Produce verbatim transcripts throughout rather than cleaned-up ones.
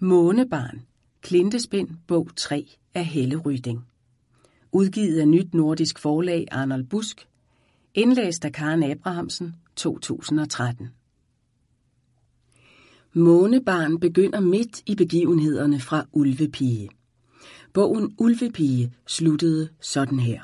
Månebarn. Klintespind, bog tre af Helle Ryding. Udgivet af Nyt Nordisk Forlag Arnold Busk. Indlæst af Karen Abrahamsen, to tusind og tretten. Månebarn begynder midt i begivenhederne fra Ulvepige. Bogen Ulvepige sluttede sådan her.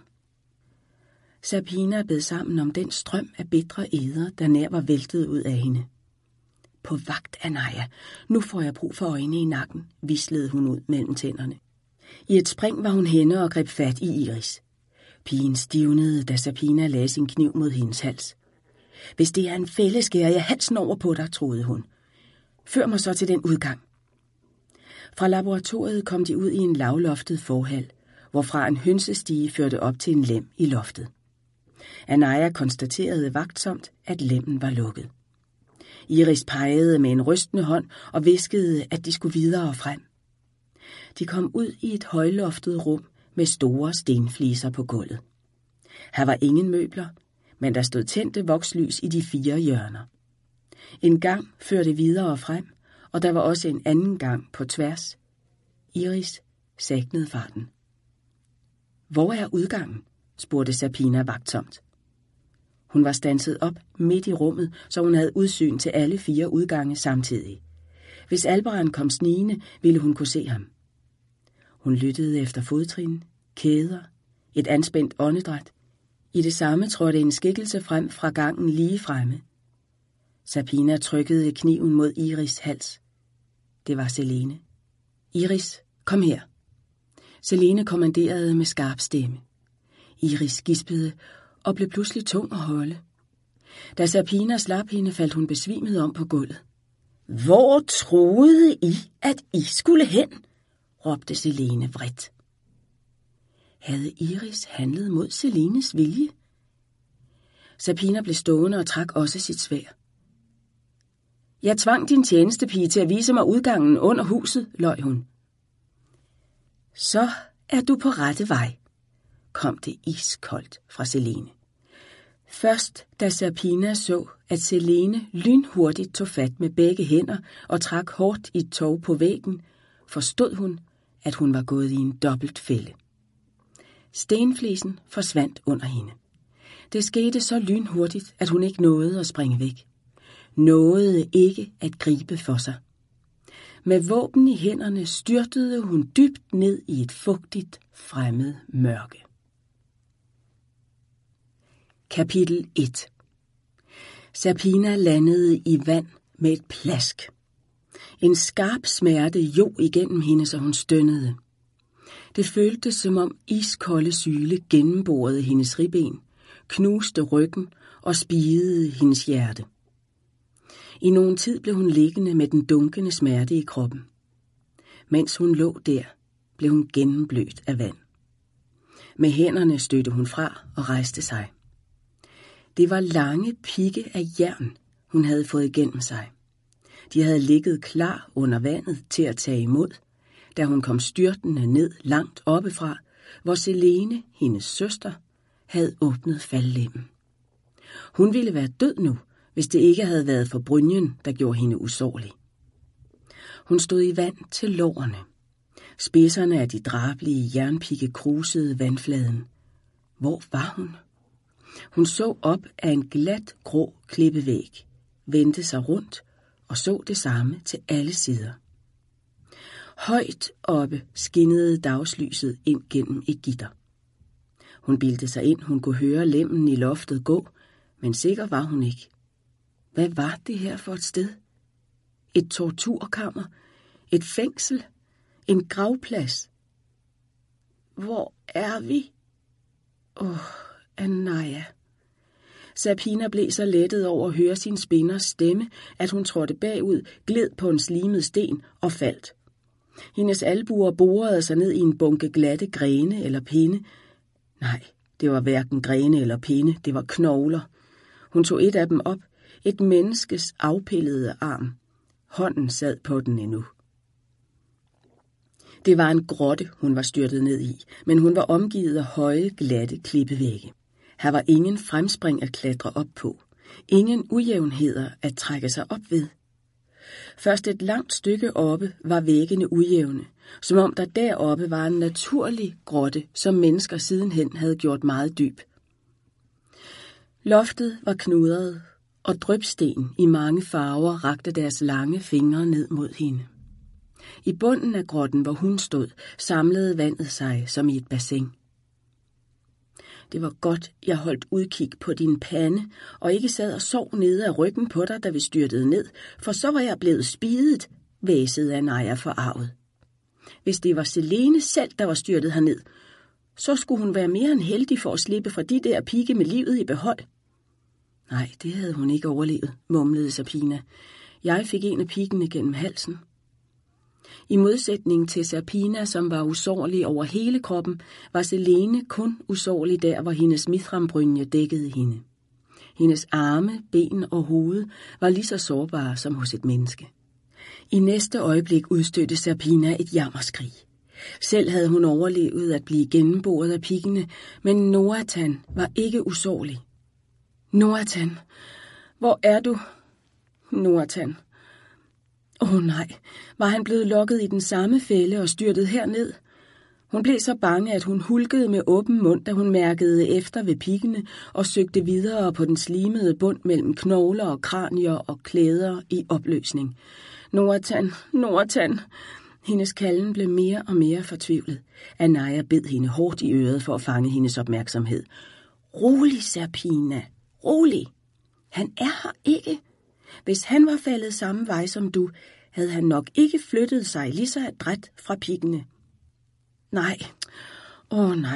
Serpina bed sammen om den strøm af bitre eder, der nær var væltet ud af hende. På vagt, Anaya. Nu får jeg brug for øjne i nakken, hvislede hun ud mellem tænderne. I et spring var hun henne og greb fat i Iris. Pigen stivnede, da Serpina lagde sin kniv mod hendes hals. Hvis det er en fælde, skærer jeg halsen over på dig, troede hun. Før mig så til den udgang. Fra laboratoriet kom de ud i en lavloftet forhal, hvorfra en hønsestige førte op til en lem i loftet. Anaya konstaterede vagtsomt, at lemmen var lukket. Iris pegede med en rystende hånd og hviskede, at de skulle videre frem. De kom ud i et højloftet rum med store stenfliser på gulvet. Her var ingen møbler, men der stod tændte vokslys i de fire hjørner. En gang førte videre frem, og der var også en anden gang på tværs. Iris sæknede farten. Hvor er udgangen? Spurgte Serpina vagtsomt. Hun var standset op midt i rummet, så hun havde udsyn til alle fire udgange samtidig. Hvis Albaran kom snigende, ville hun kunne se ham. Hun lyttede efter fodtrin, kæder, et anspændt åndedræt. I det samme trådte en skikkelse frem fra gangen lige fremme. Serpina trykkede kniven mod Iris' hals. Det var Selene. Iris, kom her. Selene kommanderede med skarp stemme. Iris gispede og blev pludselig tung at holde. Da Serpina slap hende, faldt hun besvimet om på gulvet. Hvor troede I, at I skulle hen? Råbte Selene vredt. Havde Iris handlet mod Selenes vilje? Serpina blev stående og trak også sit sværd. Jeg tvang din tjenestepige til at vise mig udgangen under huset, løj hun. Så er du på rette vej, kom det iskoldt fra Selene. Først da Serpina så, at Selene lynhurtigt tog fat med begge hænder og trak hårdt i et tov på væggen, forstod hun, at hun var gået i en dobbelt fælde. Stenflisen forsvandt under hende. Det skete så lynhurtigt, at hun ikke nåede at springe væk. Nåede ikke at gribe for sig. Med våben i hænderne styrtede hun dybt ned i et fugtigt, fremmed mørke. Kapitel et. Serpina landede i vand med et plask. En skarp smerte jog igennem hende, så hun stønnede. Det føltes, som om iskolde syle gennemborede hendes ribben, knuste ryggen og spidede hendes hjerte. I nogen tid blev hun liggende med den dunkende smerte i kroppen. Mens hun lå der, blev hun gennemblødt af vand. Med hænderne stødte hun fra og rejste sig. Det var lange pigge af jern, hun havde fået igennem sig. De havde ligget klar under vandet til at tage imod, da hun kom styrtende ned langt oppefra, hvor Selene, hendes søster, havde åbnet faldlemmen. Hun ville være død nu, hvis det ikke havde været for brynjen, der gjorde hende usårlig. Hun stod i vand til lårene. Spidserne af de drabelige jernpigge krusede vandfladen. Hvor var hun? Hun så op af en glat, grå klippevæg, vendte sig rundt og så det samme til alle sider. Højt oppe skinnede dagslyset ind gennem et gitter. Hun bildte sig ind, hun kunne høre lemmen i loftet gå, men sikker var hun ikke. Hvad var det her for et sted? Et torturkammer? Et fængsel? En gravplads? Hvor er vi? Åh, oh, Anaya. Serpina blev så lettet over at høre sin spinders stemme, at hun trådte bagud, gled på en slimet sten og faldt. Hendes albuer borede sig ned i en bunke glatte grene eller pinde. Nej, det var hverken grene eller pinde, det var knogler. Hun tog et af dem op, et menneskes afpillede arm. Hånden sad på den endnu. Det var en grotte, hun var styrtet ned i, men hun var omgivet af høje, glatte klippevægge. Her var ingen fremspring at klatre op på, ingen ujævnheder at trække sig op ved. Først et langt stykke oppe var væggene ujævne, som om der deroppe var en naturlig grotte, som mennesker sidenhen havde gjort meget dyb. Loftet var knudret, og drypsten i mange farver rakte deres lange fingre ned mod hende. I bunden af grotten, hvor hun stod, samlede vandet sig som i et bassin. Det var godt, jeg holdt udkig på din pande, og ikke sad og sov nede af ryggen på dig, da vi styrtede ned, for så var jeg blevet spidet, væsede Anaya forarvet. Hvis det var Selene selv, der var styrtet herned, så skulle hun være mere end heldig for at slippe fra de der pigge med livet i behold. Nej, det havde hun ikke overlevet, mumlede Serpina. Jeg fik en af piggene gennem halsen. I modsætning til Serpina, som var usårlig over hele kroppen, var Selene kun usårlig der, hvor hendes mithrambrynie dækkede hende. Hendes arme, ben og hoved var lige så sårbare som hos et menneske. I næste øjeblik udstødte Serpina et jammerskrig. Selv havde hun overlevet at blive gennemboret af piggene, men Noatan var ikke usårlig. Noatan, hvor er du? Noatan. Åh oh, nej, var han blevet lokket i den samme fælde og styrtet herned? Hun blev så bange, at hun hulkede med åben mund, da hun mærkede efter ved piggene og søgte videre på den slimede bund mellem knogler og kranier og klæder i opløsning. Noatan, Noatan. Hendes kalden blev mere og mere fortvivlet. Anaya bed hende hårdt i øret for at fange hendes opmærksomhed. Rolig, Serpina, rolig. Han er her ikke. Hvis han var faldet samme vej som du, havde han nok ikke flyttet sig lige så adræt fra piggene. Nej, åh nej,